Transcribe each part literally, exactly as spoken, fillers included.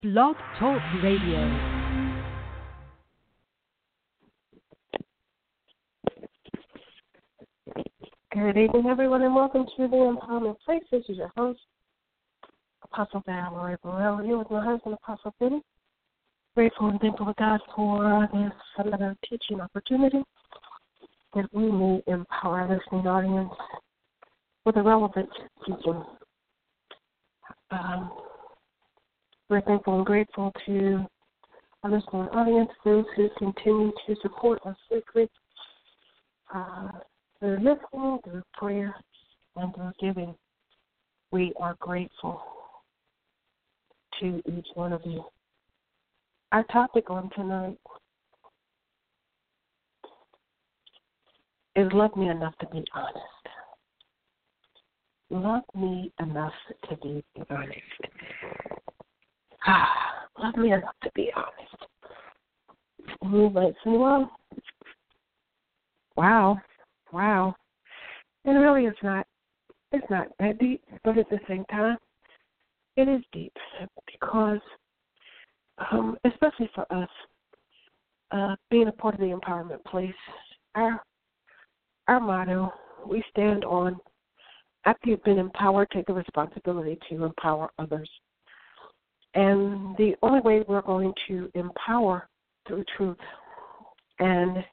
Blog Talk Radio. Good evening, everyone, and welcome to the Empowerment Place. This is your host, Apostle Valerie Burrell, here with my husband, Apostle Benny. Grateful and thankful to God for this another teaching opportunity that we may empower our listening audience with a relevant teaching. Um, we're thankful and grateful to our listening audience, those who continue to support us weekly. Uh, through listening, through prayer, and through giving. We are grateful to each one of you. Our topic on tonight is Love Me Enough to Be Honest. Love me enough to be honest. Ah, love me enough to be honest. And you might say, well, wow. Wow. And really it's not it's not that deep, but at the same time, it is deep because, um, especially for us, uh, being a part of the Empowerment Place, our our motto, we stand on, after you've been empowered, take the responsibility to empower others. And the only way we're going to empower through truth. And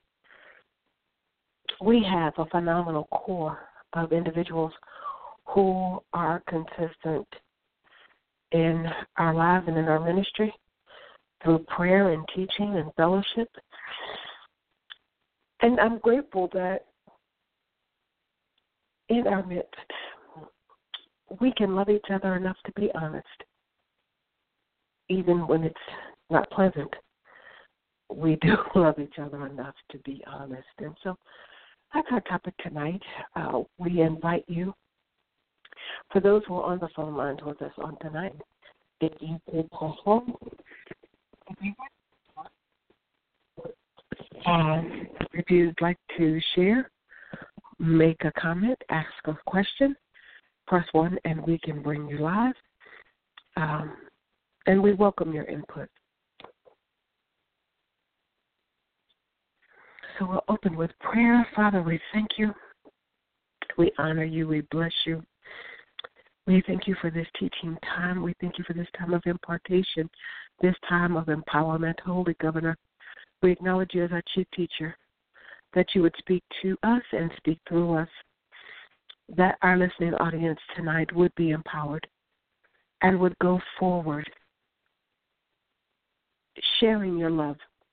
we have a phenomenal core of individuals who are consistent in our lives and in our ministry through prayer and teaching and fellowship. And I'm grateful that in our midst, we can love each other enough to be honest, even when it's not pleasant. We do love each other enough to be honest. And so that's our topic tonight. Uh, we invite you, for those who are on the phone lines with us on tonight, if you could call home, and if you'd like to share, make a comment, ask a question, press one, and we can bring you live. Um, and we welcome your input. So we'll open with prayer. Father, we thank you. We honor you. We bless you. We thank you for this teaching time. We thank you for this time of impartation, this time of empowerment. Holy Governor, we acknowledge you as our chief teacher, that you would speak to us and speak through us, that our listening audience tonight would be empowered and would go forward sharing your love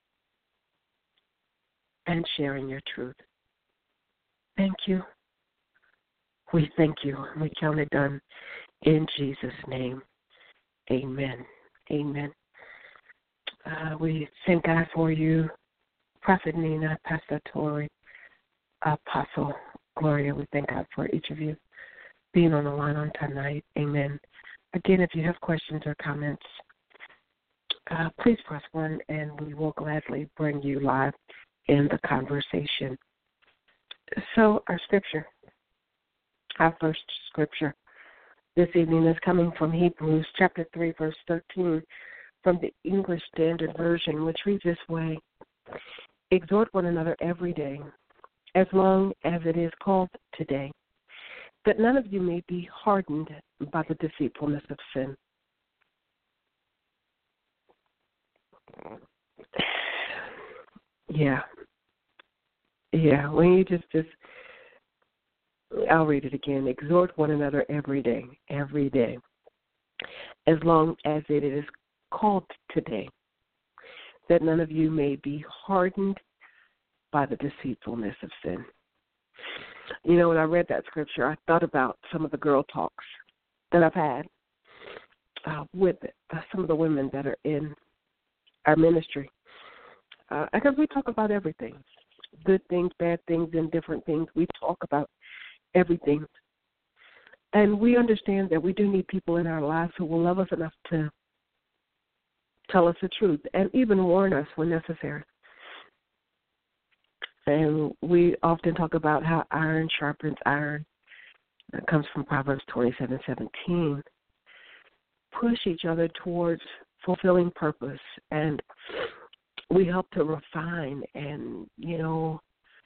and sharing your truth. Thank you. We thank you. We count it done in Jesus' name. Amen. Amen. Uh, we thank God for you, Prophet Nina, Pastor Tori, Apostle Gloria. We thank God for each of you being on the line on tonight. Amen. Again, if you have questions or comments, uh, please press one, and we will gladly bring you live in the conversation. So our scripture, our first scripture this evening is coming from Hebrews chapter three, verse thirteen, from the English Standard Version, which reads this way: exhort one another every day, as long as it is called today, that none of you may be hardened by the deceitfulness of sin. Yeah. Yeah, when you just, just, I'll read it again. Exhort one another every day, every day, as long as it is called today, that none of you may be hardened by the deceitfulness of sin. You know, when I read that scripture, I thought about some of the girl talks that I've had uh, with uh, some of the women that are in our ministry. Uh, because we talk about everything, good things, bad things, indifferent things. We talk about everything. And we understand that we do need people in our lives who will love us enough to tell us the truth and even warn us when necessary. And we often talk about how iron sharpens iron. That comes from Proverbs twenty-seven seventeen. Push each other towards fulfilling purpose, and we help to refine and, you know,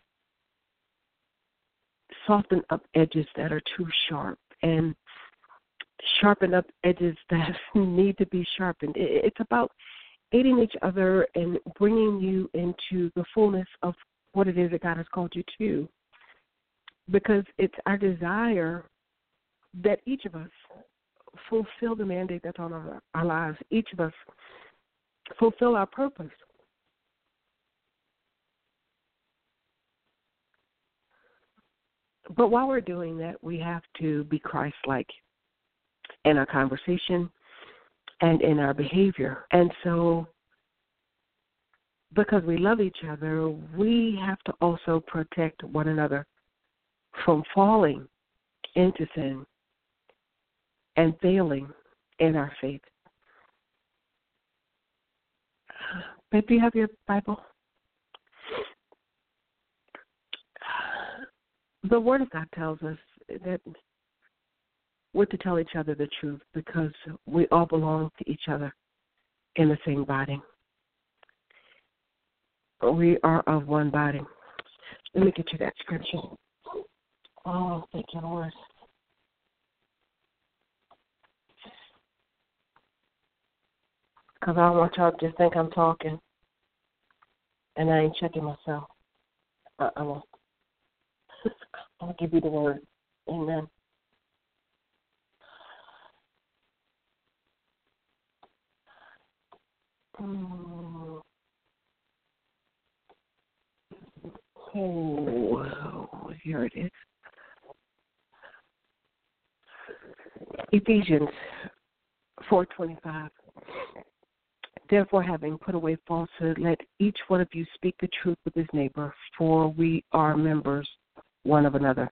soften up edges that are too sharp and sharpen up edges that need to be sharpened. It's about aiding each other and bringing you into the fullness of what it is that God has called you to, because it's our desire that each of us fulfill the mandate that's on our, our lives. Each of us fulfill our purpose. But while we're doing that, we have to be Christ-like in our conversation and in our behavior. And so, because we love each other, we have to also protect one another from falling into sin and failing in our faith. Babe, do you have your Bible? The Word of God tells us that we're to tell each other the truth because we all belong to each other in the same body. We are of one body. Let me get you that scripture. Oh, thank you, Lord. Because I don't want y'all to just think I'm talking and I ain't checking myself. I, I won't. I'll give you the word. Amen. Oh, oh, here it is. Ephesians four twenty-five. Therefore, having put away falsehood, let each one of you speak the truth with his neighbor, for we are members one of another.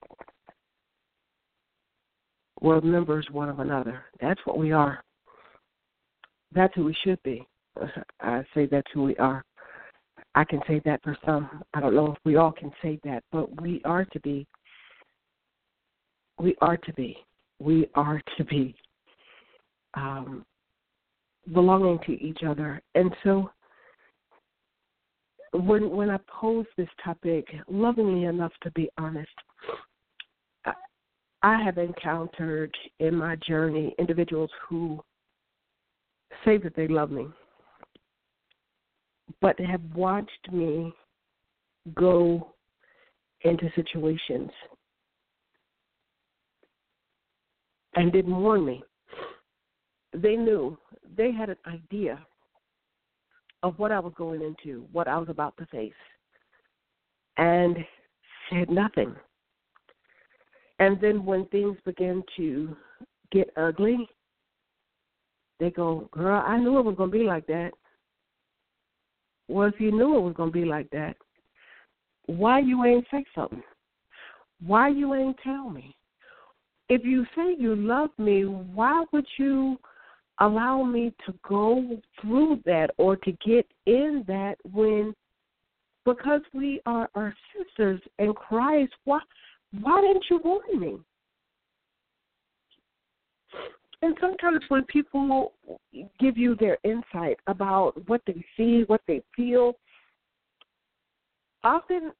We're members one of another. That's what we are. That's who we should be. I say that's who we are. I can say that for some. I don't know if we all can say that, but we are to be. We are to be. We are to be um, belonging to each other. And so when when I pose this topic, lovingly enough to be honest, I, I have encountered in my journey individuals who say that they love me, but have watched me go into situations and didn't warn me. They knew. They had an idea of what I was going into, what I was about to face, and said nothing. And then when things began to get ugly, they go, girl, I knew it was going to be like that. Well, if you knew it was going to be like that, why you ain't say something? Why you ain't tell me? If you say you love me, why would you allow me to go through that or to get in that when, because we are our sisters in Christ, why, why didn't you warn me? And sometimes when people give you their insight about what they see, what they feel, often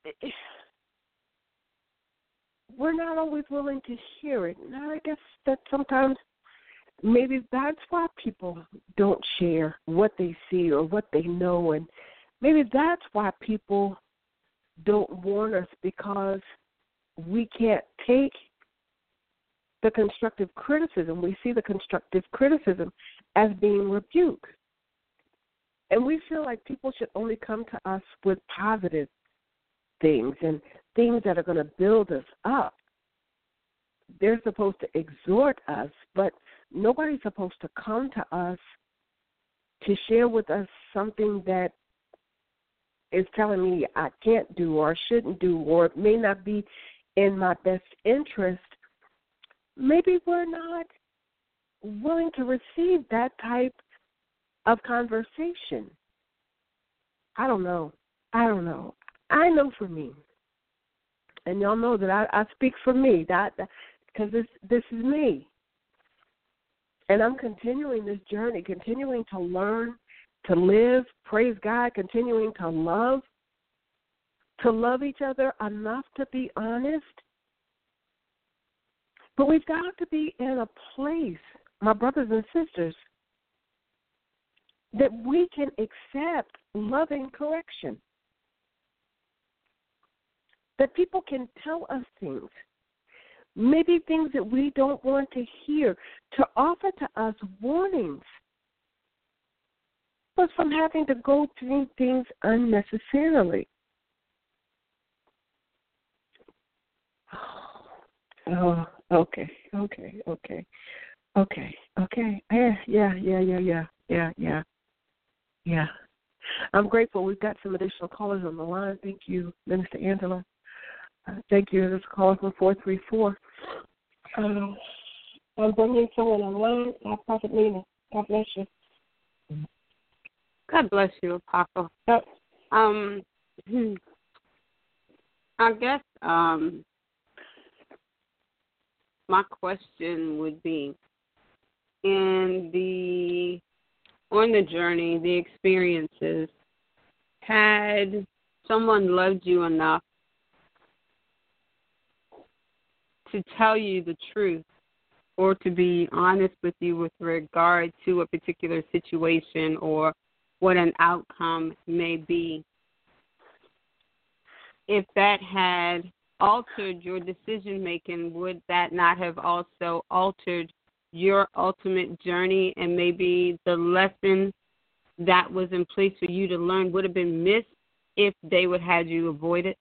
we're not always willing to hear it. Now, I guess that sometimes maybe that's why people don't share what they see or what they know, and maybe that's why people don't warn us, because we can't take the constructive criticism. We see the constructive criticism as being rebuke. And we feel like people should only come to us with positive things and things that are going to build us up. They're supposed to exhort us, but nobody's supposed to come to us to share with us something that is telling me I can't do or shouldn't do, or it may not be in my best interest. Maybe we're not willing to receive that type of conversation. I don't know. I don't know. I know for me, and y'all know that I, I speak for me, that because this this is me. And I'm continuing this journey, continuing to learn, to live, praise God, continuing to love, to love each other enough to be honest. But we've got to be in a place, my brothers and sisters, that we can accept loving correction. That people can tell us things, maybe things that we don't want to hear, to offer to us warnings, but from having to go through things unnecessarily. Oh, okay, okay, okay, okay, okay. Yeah, yeah, yeah, yeah, yeah, yeah, yeah, yeah. I'm grateful. We've got some additional callers on the line. Thank you, Minister Angela. Uh, thank you. This caller from four three four. Um, I'm bringing someone on the line. Uh, Prophet Nina. God bless you. God bless you, Apostle. Yep. Um, I guess um, my question would be, in the on the journey, the experiences, had someone loved you enough to tell you the truth or to be honest with you with regard to a particular situation or what an outcome may be, if that had altered your decision-making, would that not have also altered your ultimate journey, and maybe the lesson that was in place for you to learn would have been missed if they would have had you avoid it?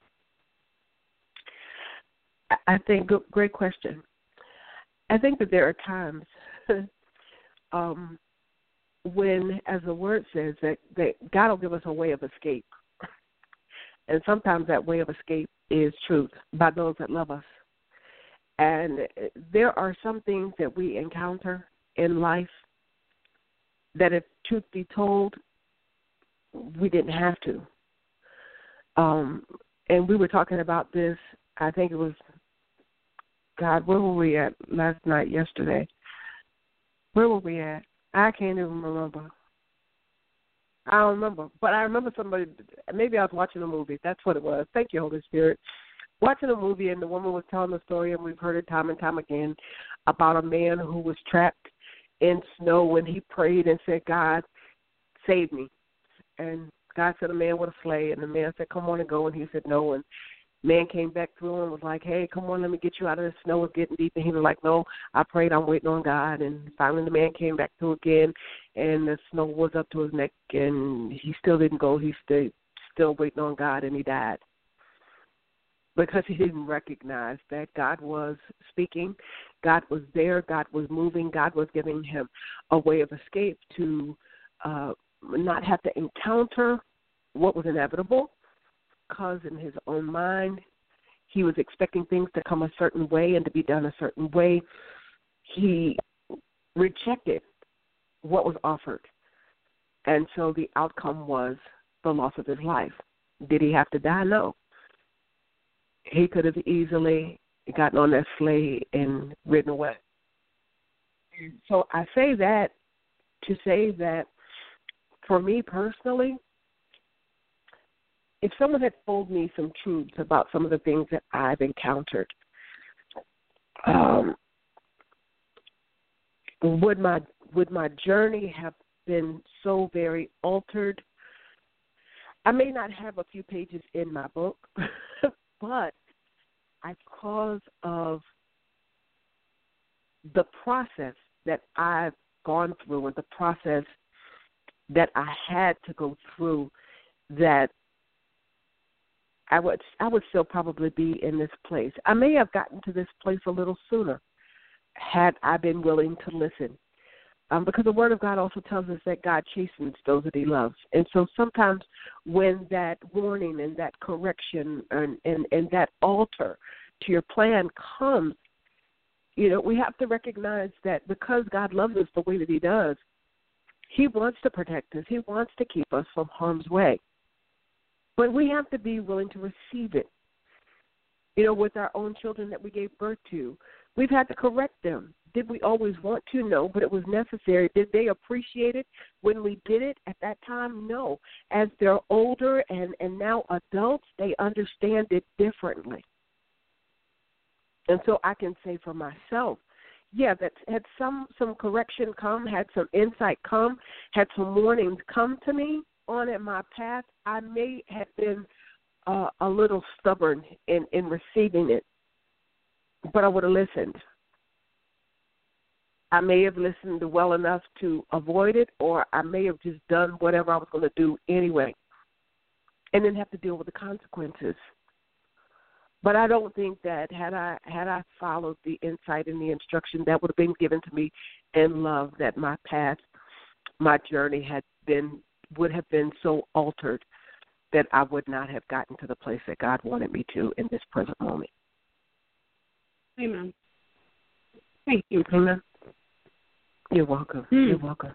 I think, great question. I think that there are times um, when, as the word says, that, that God will give us a way of escape. And sometimes that way of escape is truth by those that love us. And there are some things that we encounter in life that, if truth be told, we didn't have to. Um, and we were talking about this, I think it was, God, where were we at last night, yesterday? Where were we at? I can't even remember. I don't remember. But I remember somebody, maybe I was watching a movie. That's what it was. Thank you, Holy Spirit. Watching a movie, and the woman was telling the story, and we've heard it time and time again, about a man who was trapped in snow when he prayed and said, God, save me. And God sent a man with a sleigh, and the man said, come on and go. And he said, no. And man came back through and was like, hey, come on, let me get you out of the snow. It's getting deep. And he was like, no, I prayed. I'm waiting on God. And finally the man came back through again, and the snow was up to his neck, and he still didn't go. He stayed still waiting on God, and he died because he didn't recognize that God was speaking. God was there. God was moving. God was giving him a way of escape to uh, not have to encounter what was inevitable, because in his own mind he was expecting things to come a certain way and to be done a certain way. He rejected what was offered, and so the outcome was the loss of his life. Did he have to die? No. He could have easily gotten on that sleigh and ridden away. So I say that to say that for me personally, if someone had told me some truths about some of the things that I've encountered, um, would my would my journey have been so very altered? I may not have a few pages in my book, but because of the process that I've gone through and the process that I had to go through, that I would I would still probably be in this place. I may have gotten to this place a little sooner had I been willing to listen. Um, because the Word of God also tells us that God chastens those that He loves. And so sometimes when that warning and that correction and, and, and that alter to your plan comes, you know, we have to recognize that because God loves us the way that He does, He wants to protect us. He wants to keep us from harm's way. But we have to be willing to receive it. You know, with our own children that we gave birth to, we've had to correct them did we always want to? No, but it was necessary. Did they appreciate it when we did it at that time? No. As they're older and, and now adults, they understand it differently. And so I can say for myself, yeah, that had some, some correction come, had some insight come, had some warnings come to me on in my path, I may have been uh, a little stubborn in, in receiving it, but I would have listened. I may have listened well enough to avoid it, or I may have just done whatever I was going to do anyway and then have to deal with the consequences. But I don't think that had I had I followed the insight and the instruction that would have been given to me in love, that my path, my journey had been would have been so altered that I would not have gotten to the place that God wanted me to in this present moment. Amen. Thank you. Amen. You're welcome. Hmm. You're welcome.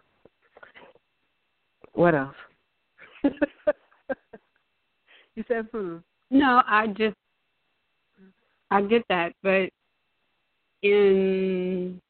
What else? You said, hmm. No, I just, I get that, but in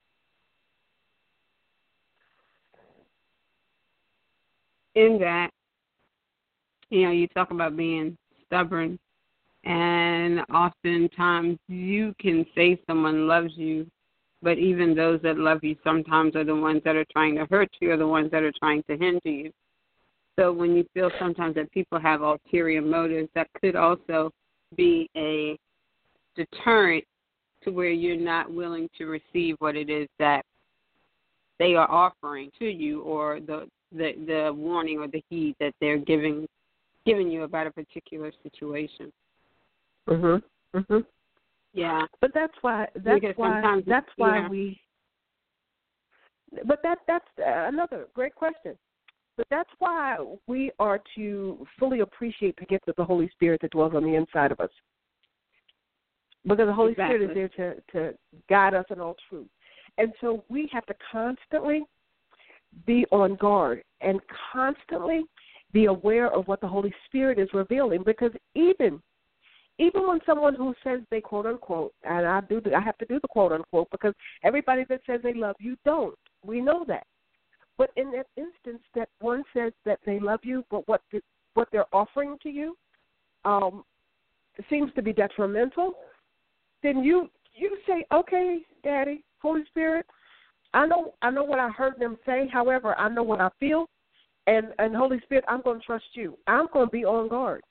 in that, you know, you talk about being stubborn, and oftentimes you can say someone loves you, but even those that love you sometimes are the ones that are trying to hurt you or the ones that are trying to hinder you. So when you feel sometimes that people have ulterior motives, that could also be a deterrent to where you're not willing to receive what it is that they are offering to you, or the the, the warning or the heed that they're giving giving you about a particular situation. Mhm. Mhm. Yeah. But that's why that's because why that's why yeah. we But that that's another great question. But that's why we are to fully appreciate the gift of the Holy Spirit that dwells on the inside of us. Because the Holy exactly. Spirit is there to, to guide us in all truth. And so we have to constantly be on guard and constantly be aware of what the Holy Spirit is revealing. Because even even when someone who says they quote unquote, and I do I have to do the quote unquote because everybody that says they love you don't. We know that. But in that instance that one says that they love you, but what the, what they're offering to you um, seems to be detrimental, then you you say, okay, Daddy, Holy Spirit, I know I know what I heard them say. However, I know what I feel, and, and Holy Spirit, I'm going to trust you. I'm going to be on guard.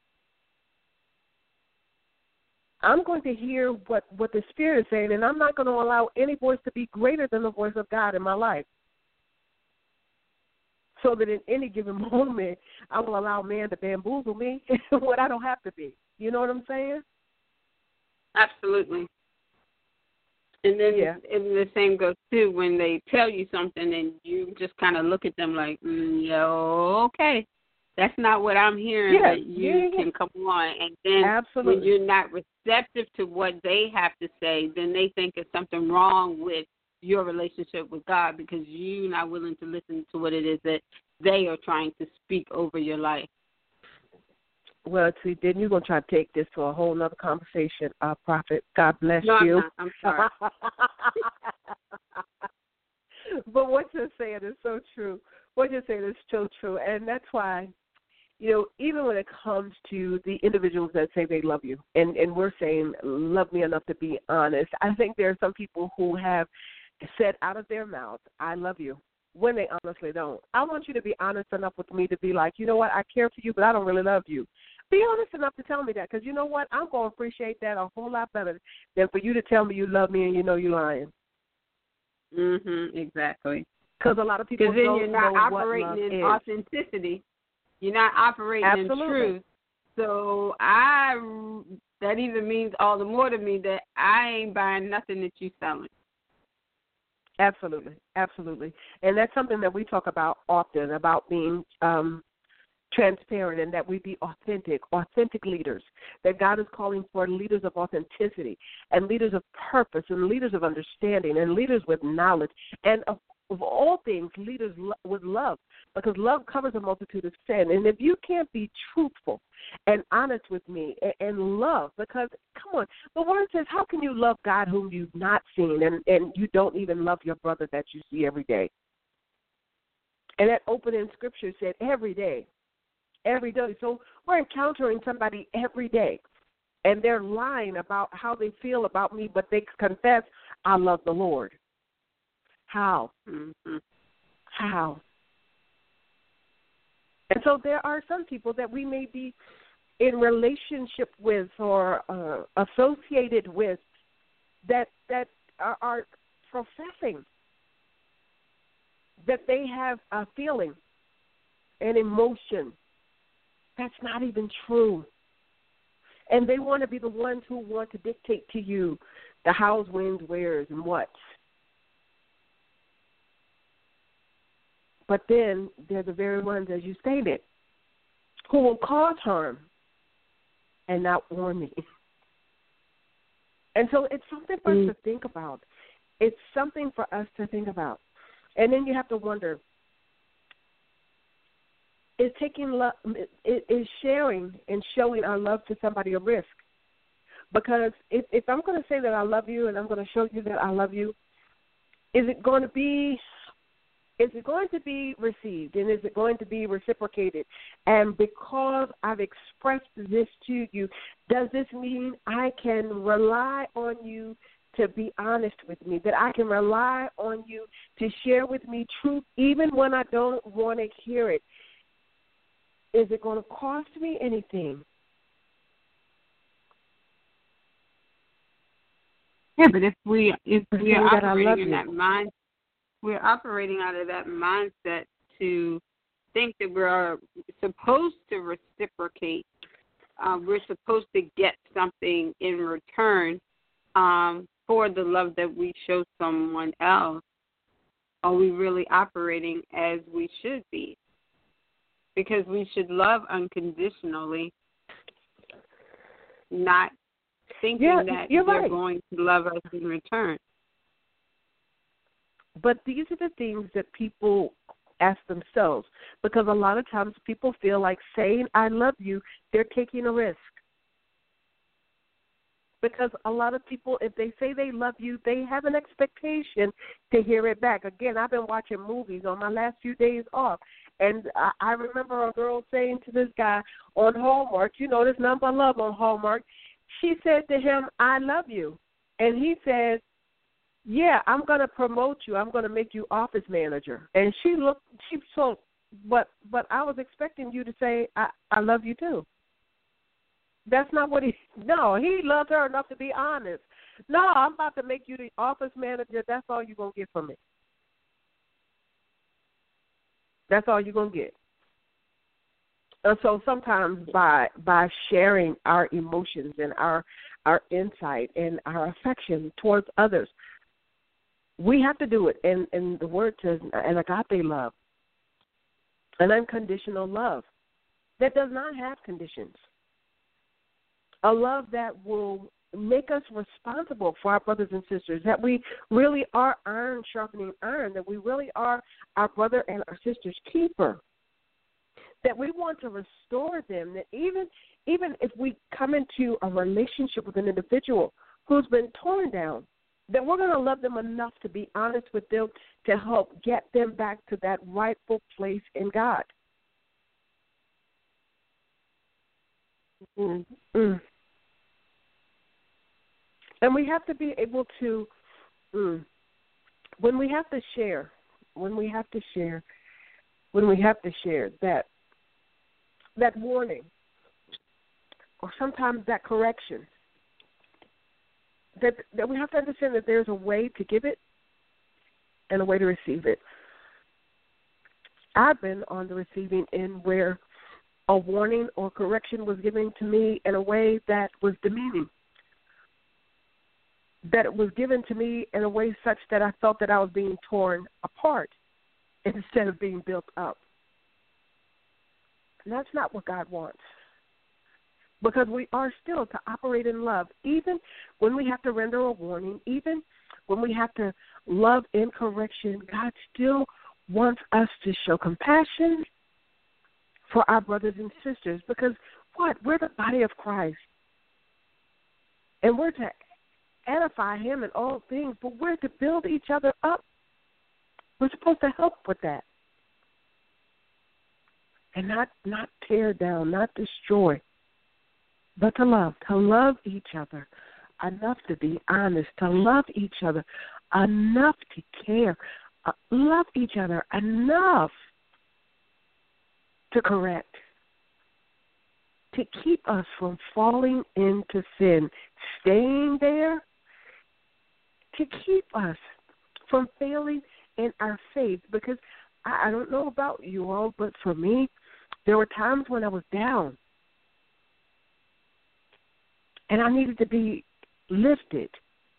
I'm going to hear what, what the Spirit is saying, and I'm not going to allow any voice to be greater than the voice of God in my life. So that in any given moment, I will allow man to bamboozle me when I don't have to be. You know what I'm saying? Absolutely. And then yeah. and the same goes, too, when they tell you something and you just kind of look at them like, mm, yo, okay. That's not what I'm hearing, yeah. but you yeah, yeah. can come on. And then Absolutely. when you're not receptive to what they have to say, then they think there's something wrong with your relationship with God because you're not willing to listen to what it is that they are trying to speak over your life. Well, see, then you're going to try to take this to a whole other conversation, uh, Prophet. God bless no, you. I'm not. I'm sorry. But what you're saying is so true. What you're saying is so true. And that's why, you know, even when it comes to the individuals that say they love you, and, and we're saying, love me enough to be honest, I think there are some people who have said out of their mouth, I love you, when they honestly don't. I want you to be honest enough with me to be like, you know what, I care for you, but I don't really love you. Be honest enough to tell me that, because you know what, I'm going to appreciate that a whole lot better than for you to tell me you love me and you know you're lying. Mhm, exactly. Because a lot of people don't know what love is. Because then you're not operating in authenticity. You're not operating Absolutely. in truth. So I, that even means all the more to me that I ain't buying nothing that you selling. Absolutely, absolutely. And that's something that we talk about often, about being um, transparent and that we be authentic, authentic leaders, that God is calling for leaders of authenticity and leaders of purpose and leaders of understanding and leaders with knowledge and of, of all things, leaders lo- with love, because love covers a multitude of sin. And if you can't be truthful and honest with me and, and love, because, come on, the word says, how can you love God whom you've not seen and, and you don't even love your brother that you see every day? And that opening scripture said every day, every day. So we're encountering somebody every day, and they're lying about how they feel about me, but they confess, I love the Lord. How? Mm-hmm. How? And so there are some people that we may be in relationship with or uh, associated with that that are, are professing that they have a feeling, an emotion that's not even true. And they want to be the ones who want to dictate to you the hows, whens, wheres, and whats. But then they're the very ones, as you stated, who will cause harm and not warn me. And so it's something for mm. us to think about. It's something for us to think about. And then you have to wonder, is taking love, is sharing and showing our love to somebody a risk? Because if, if I'm going to say that I love you and I'm going to show you that I love you, is it going to be Is it going to be received, and is it going to be reciprocated? And because I've expressed this to you, does this mean I can rely on you to be honest with me, that I can rely on you to share with me truth even when I don't want to hear it? Is it going to cost me anything? Yeah, but if we if we are operating in that mind. We're operating out of that mindset to think that we're supposed to reciprocate. Uh, we're supposed to get something in return um, for the love that we show someone else. Are we really operating as we should be? Because we should love unconditionally, not thinking yeah, that you're they're right. going to love us in return. But these are the things that people ask themselves, because a lot of times people feel like saying I love you, they're taking a risk. Because a lot of people, if they say they love you, they have an expectation to hear it back. Again, I've been watching movies on my last few days off, and I, I remember a girl saying to this guy on Hallmark, you know, there's nothing but love on Hallmark. She said to him, I love you. And he said, yeah, I'm going to promote you. I'm going to make you office manager. And she looked, she so, but but I was expecting you to say, I, I love you too. That's not what he, no, he loved her enough to be honest. No, I'm about to make you the office manager. That's all you're going to get from me. That's all you're going to get. And so sometimes by by sharing our emotions and our our insight and our affection towards others, we have to do it, and, and the word says an agape love, an unconditional love that does not have conditions, a love that will make us responsible for our brothers and sisters, that we really are iron sharpening iron, that we really are our brother and our sister's keeper, that we want to restore them, that even even if we come into a relationship with an individual who's been torn down, that we're going to love them enough to be honest with them to help get them back to that rightful place in God. Mm-hmm. And we have to be able to, mm, when we have to share, when we have to share, when we have to share that that warning or sometimes that correction, That, that we have to understand that there's a way to give it and a way to receive it. I've been on the receiving end where a warning or correction was given to me in a way that was demeaning, that it was given to me in a way such that I felt that I was being torn apart instead of being built up. And that's not what God wants. Because we are still to operate in love, even when we have to render a warning, even when we have to love in correction. God still wants us to show compassion for our brothers and sisters because, what? We're the body of Christ. And we're to edify him in all things, but we're to build each other up. We're supposed to help with that. And not, not tear down, not destroy, but to love, to love each other enough to be honest, to love each other enough to care, uh, love each other enough to correct, to keep us from falling into sin, staying there, to keep us from failing in our faith. Because I, I don't know about you all, but for me, there were times when I was down and I needed to be lifted.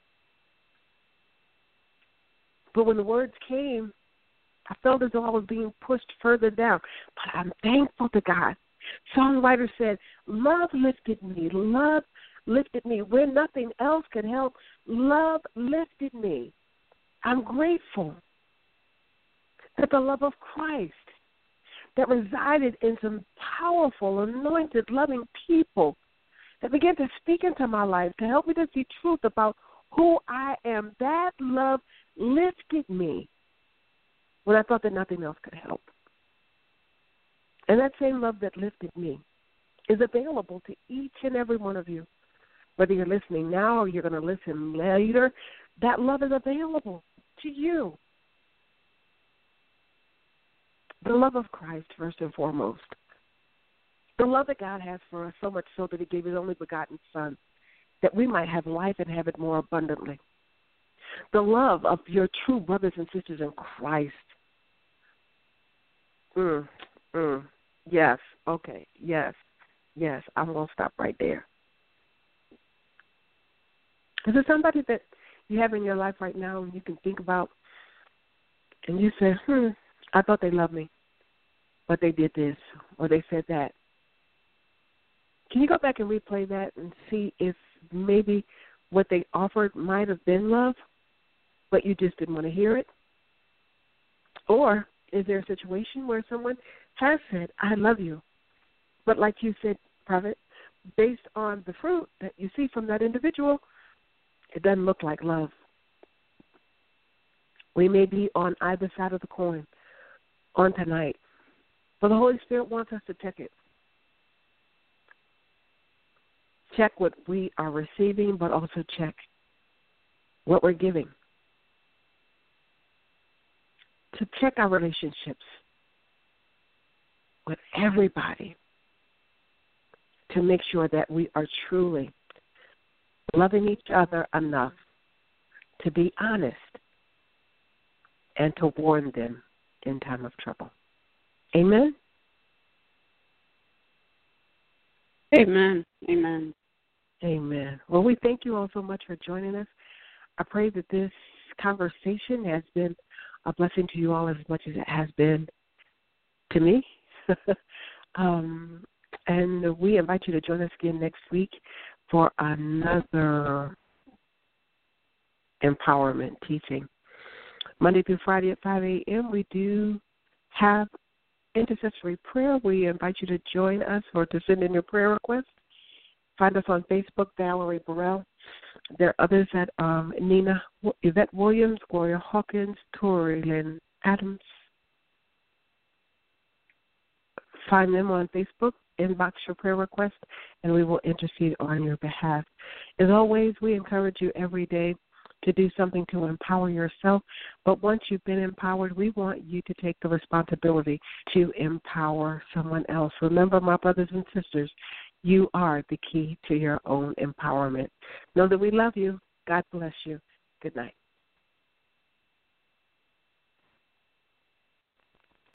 But when the words came, I felt as though I was being pushed further down. But I'm thankful to God. Songwriter said, love lifted me. Love lifted me. Where nothing else could help, love lifted me. I'm grateful that the love of Christ that resided in some powerful, anointed, loving people that began to speak into my life to help me to see truth about who I am, that love lifted me when I thought that nothing else could help. And that same love that lifted me is available to each and every one of you. Whether you're listening now or you're going to listen later, that love is available to you. The love of Christ, first and foremost. The love that God has for us, so much so that he gave his only begotten Son, that we might have life and have it more abundantly. The love of your true brothers and sisters in Christ. Mm, mm, yes, okay, yes, yes, I'm going to stop right there. Is there somebody that you have in your life right now and you can think about and you say, hmm, I thought they loved me, but they did this or they said that? Can you go back and replay that and see if maybe what they offered might have been love, but you just didn't want to hear it? Or is there a situation where someone has said, I love you, but like you said, Prophet, based on the fruit that you see from that individual, it doesn't look like love. We may be on either side of the coin on tonight, but the Holy Spirit wants us to check it. Check what we are receiving, but also check what we're giving. To check our relationships with everybody to make sure that we are truly loving each other enough to be honest and to warn them in time of trouble. Amen? Amen. Amen. Amen. Well, we thank you all so much for joining us. I pray that this conversation has been a blessing to you all as much as it has been to me. um, and we invite you to join us again next week for another empowerment teaching. Monday through Friday at five a.m. we do have intercessory prayer. We invite you to join us or to send in your prayer requests. Find us on Facebook, Valerie Burrell. There are others at um, Nina, Yvette Williams, Gloria Hawkins, Tori Lynn Adams. Find them on Facebook, inbox your prayer request, and we will intercede on your behalf. As always, we encourage you every day to do something to empower yourself. But once you've been empowered, we want you to take the responsibility to empower someone else. Remember, my brothers and sisters, you are the key to your own empowerment. Know that we love you. God bless you. Good night.